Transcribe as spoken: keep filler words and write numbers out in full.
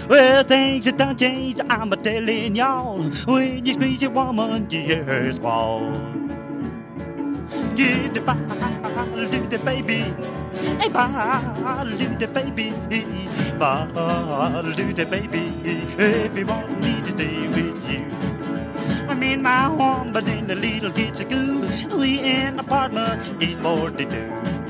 Well, things have done changed, I'm a telling y'all. When you squeeze your woman, you hear her squall. Get the bottle to the baby. Hey, bottle to the baby. Bottle to the baby. Everyone needs to stay with you. I'm in my home, but in the little kitchen goo. We in apartment, eight forty-two.